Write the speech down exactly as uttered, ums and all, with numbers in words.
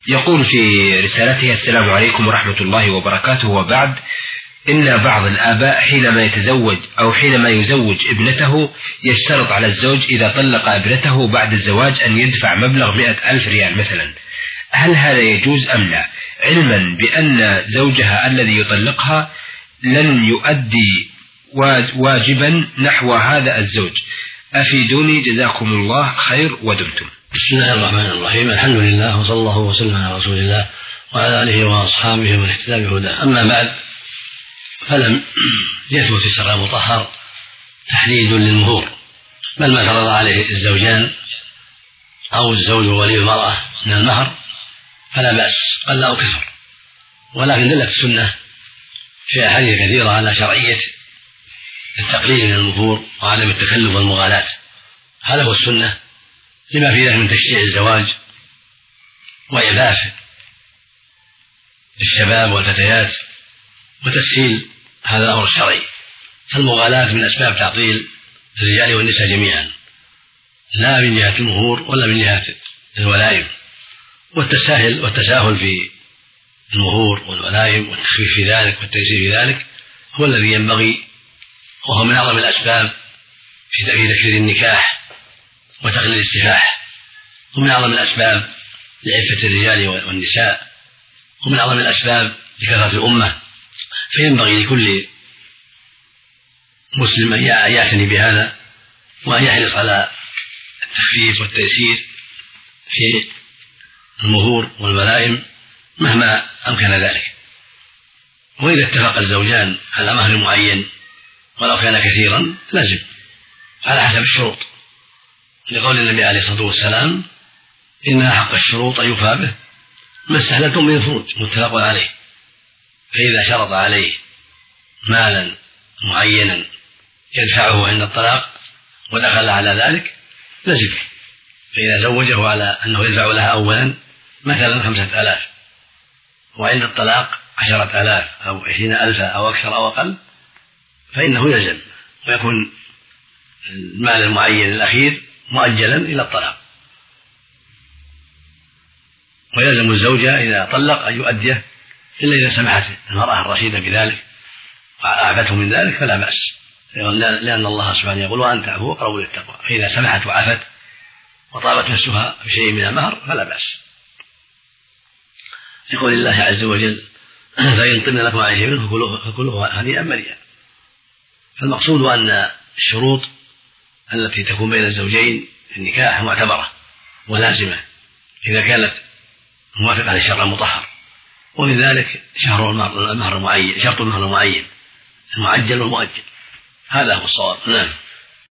يقول في رسالته: السلام عليكم ورحمة الله وبركاته، وبعد، إن بعض الآباء حينما يتزوج أو حينما يزوج ابنته يشترط على الزوج إذا طلق ابنته بعد الزواج أن يدفع مبلغ مئة ألف ريال مثلا، هل هذا يجوز أم لا؟ علما بأن زوجها الذي يطلقها لن يؤدي واجبا نحو هذا الزوج، أفيدوني جزاكم الله خير ودمتم. بسم الله الرحمن الرحيم، الحمد لله وصلى الله وسلم على رسول الله وعلى آله وأصحابه ومن اهتدى بهداه. أما بعد، فلم يثبت في الشرع المطهر تحديد للمهور، بل ما فرض عليه الزوجان أو الزوج وولي المرأة من المهر فلا بأس قل أو كثر، ولكن دلت السنة في أحاديث كثيرة على شرعية التقليل من المهور وعدم التكلف والمغالاة. هذا هو السنة لما في ذلك من تشجيع الزواج وإعفاف الشباب والفتيات وتسهيل هذا الأمر الشرعي. فالمغالاة من أسباب تعطيل الرجال والنساء جميعا، لا من جهة المهور ولا من جهة الولائم. والتساهل والتساهل في المهور والولائم والتخفيف في ذلك والتيسير في ذلك هو الذي ينبغي، وهو من أعظم الأسباب في تكثير النكاح وتقليل السفاح، ومن أعظم الأسباب لعفة الرجال والنساء، ومن أعظم الأسباب لكثرة الأمة. فينبغي لكل مسلم أن يعتني بهذا وأن يحرص على التخفيف والتيسير في المهور والولائم مهما أمكن ذلك. وإذا اتفق الزوجان على مهر معين ولو كان كثيرا لازم على حسب الشروط، لقول النبي عليه الصلاة والسلام: إن أحق الشروط أن يوفى به ما استحللتم من الفروج، متفق عليه. فإذا شرط عليه مالا معينا يدفعه عند الطلاق ودخل على ذلك لزم. فإذا زوجه على أنه يدفع لها أولا مثلا خمسة آلاف وعند الطلاق عشرة آلاف أو عشرين ألفا أو أكثر أو أقل فإنه يلزم، ويكون المال المعين الأخير مؤجلا إلى الطلاق. ويلزم الزوجة إذا طلق أن يؤديه إلا إذا سمحت المرأة الرشيدة بذلك وأعفته من ذلك فلا بأس، لأن الله سبحانه يقول: وأن تعفوا أقرب للتقوى. فإذا سمحت وعفت وطابت نفسها بشيء من المهر فلا بأس، لقول الله عز وجل: فإن طبن لكم عن شيء منه فكلوه هنيئا مريئا. فالمقصود أن الشروط التي تكون بين الزوجين في النكاح معتبرة ولازمة إذا كانت موافقة للشرع المطهر، ومن ذلك شهر المهر المعين، شرط المهر المعين المعجل والمؤجل. هذا هو الصواب. نعم.